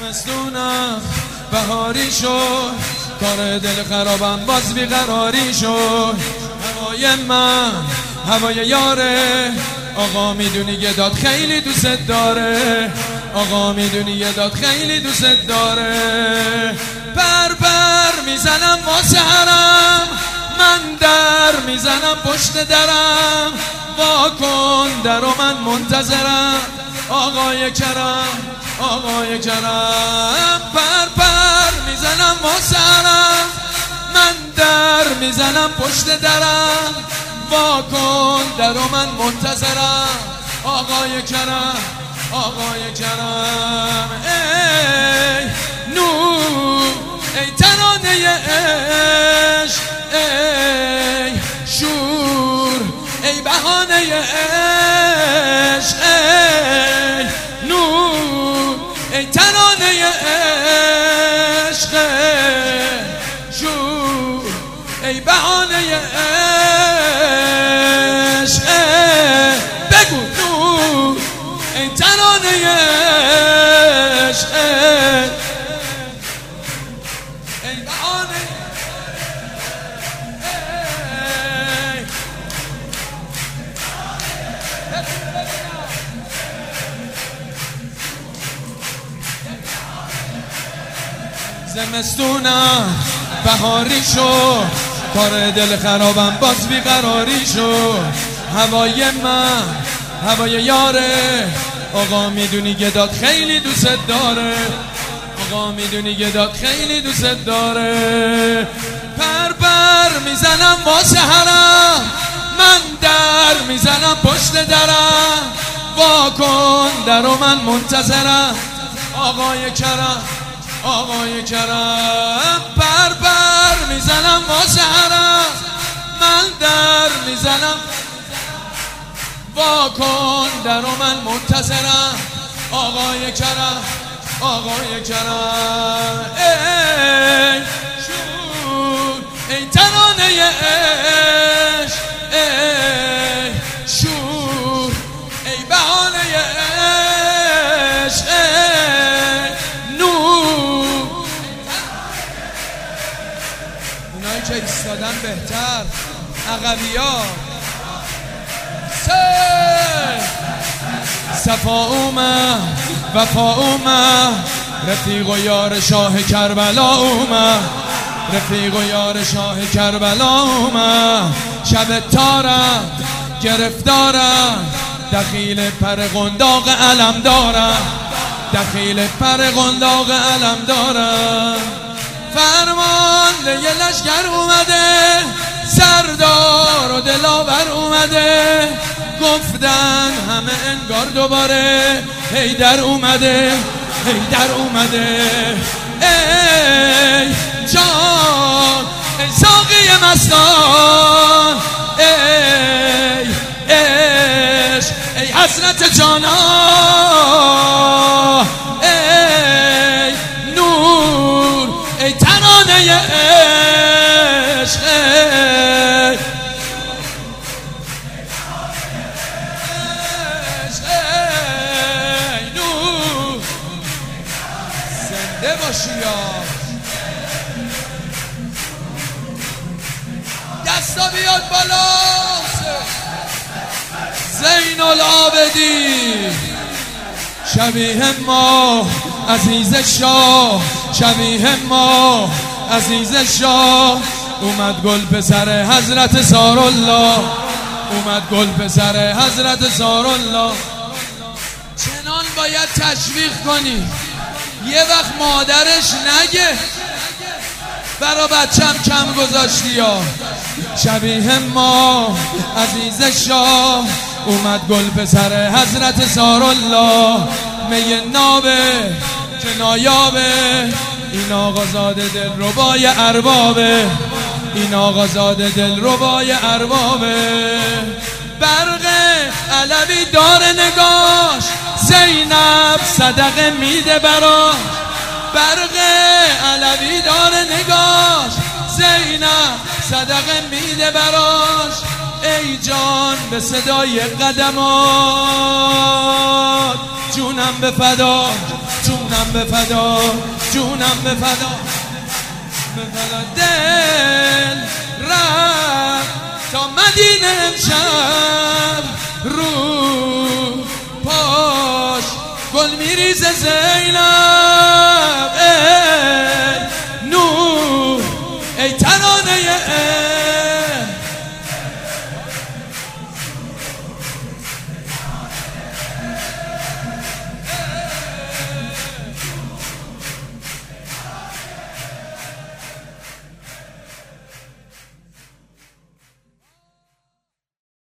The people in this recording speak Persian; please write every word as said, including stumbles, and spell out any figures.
زمستونم بهاری شد، کار دل خرابم باز بیقراری شد. هوای من هوای یاره، آقا میدونی یه داد خیلی دوست داره، آقا میدونی یه داد خیلی دوست داره. بر بر میزنم واسه حرم، من در میزنم پشت درم، وا کن در و من منتظرم. آقای کرم آقای کرم، پر پر میزنم واسه حرم، من در میزنم پشت درم، وا کن در و من منتظرم. آقای کرم آقای کرم، ای نور ای ترانه عشق، ای شور ای بهانه عشق، ای نور ای ترانه عشق، شور ای بهانه عشق. بگو نور ای ترانه عشق، ای بهانه زمستونم بهاری شد، کار دل خرابم باز بیقراری شد. هوای من هوای یاره، آقا میدونی یه داد خیلی دوست داره، آقا میدونی یه داد خیلی دوست داره. پر پر میزنم واسه حرم، من در میزنم پشت درم، وا کن در و من منتظرم. آقای کرم آقای کرم، پر پر میزنم واسه حرم، من در میزنم، وا کن در و من منتظرم. آقای کرم آقای کرم، ای شور ای ترانه عشق، ای شور ای بهانه عشق، ای نور. اونایی که ایستادن بهتر، عقبی‌ها صفا اومد وفا اومد، رفیق و یار شاه کربلا اومد، رفیق و یار شاه کربلا اومد. شب تارم گرفتارم، دخیل پر قنداق علم دارم، دخیل پر قنداق علم دارم. فرمانده یه لشکر اومده، سردار و دلاور اومده، گفتن همه انگار دوباره حیدر اومده، حیدر اومده. ای جان ای ساقی مستان، ای عشق ای حسرت جانان، ای نور ای ترانه عشق، زنده باشی یا دستا بیاد بالا. زین العابدین شبیه ما عزیز شاه، شبیه ما عزیز شاه. اومد گل پسر حضرت زارالله، اومد گل پسر حضرت زارالله. چنان باید تشویق کنی یه وقت مادرش نگه برا بچم کم گذاشتی یا. شبیه ما عزیز شاه، اومد گل پسر حضرت زارالله. می نابه که نایابه، این آقازاده دل ربای اربابه، این آقازاده دل ربای اربابه. برق علوی دار نگاش، زینب صدقه میده براش. برق علوی دار نگاش، زینب صدقه میده براش. ای جان به صدای قدمات، جونم به فدا، جونم جونم به فدا، جونم به فدا، به فدا. دل رفت تا مدینه امشب، رو پاش گل میریزه زینب.